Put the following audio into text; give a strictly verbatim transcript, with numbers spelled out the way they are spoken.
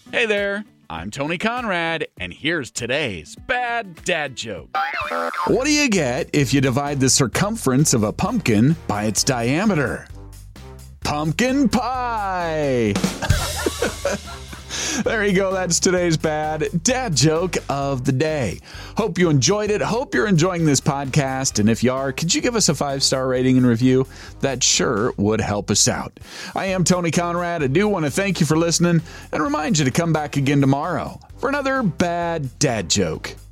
Hey there, I'm Tony Conrad, and here's today's bad dad joke. What do you get if you divide the circumference of a pumpkin by its diameter? Pumpkin pie! There you go. That's today's bad dad joke of the day. Hope you enjoyed it. Hope you're enjoying this podcast. And if you are, could you give us a five-star rating and review? That sure would help us out. I am Tony Conrad. I do want to thank you for listening and remind you to come back again tomorrow for another bad dad joke.